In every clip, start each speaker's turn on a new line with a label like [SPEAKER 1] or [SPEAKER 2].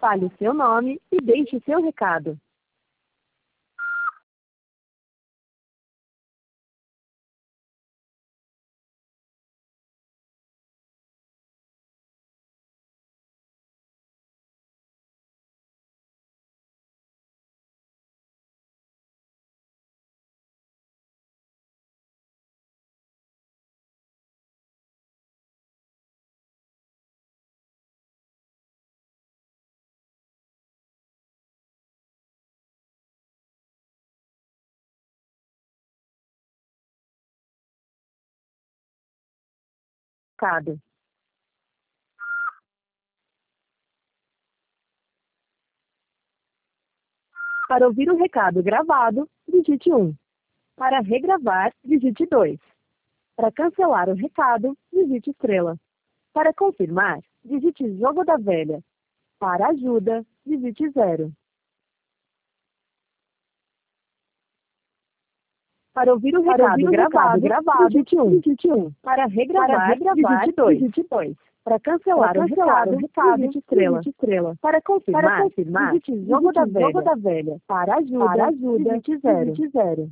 [SPEAKER 1] Fale o seu nome e deixe seu recado. Recado. Para ouvir o recado gravado, digite 1. Para regravar, digite 2. Para cancelar o recado, digite estrela. Para confirmar, digite jogo da velha. Para ajuda, digite 0. Para ouvir o recado gravado, digite 1. Para regravar, digite 2. Para cancelar o recado, digite estrela. Para confirmar, digite jogo da velha. Para ajuda, digite 0.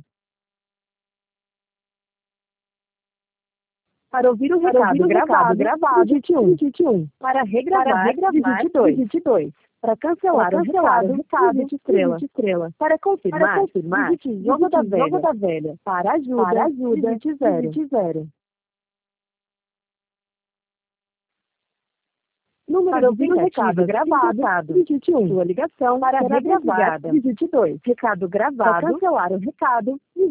[SPEAKER 1] Para ouvir o recado gravado, digite 1. Para regravar, digite 2. Para cancelar o recado, digite estrela. Para confirmar, digite jogo da velha. Para ajuda, digite 0. Para ouvir o recado gravado, digite 1. Sua ligação para regravar, digite 2. Recado gravado. Para cancelar o recado,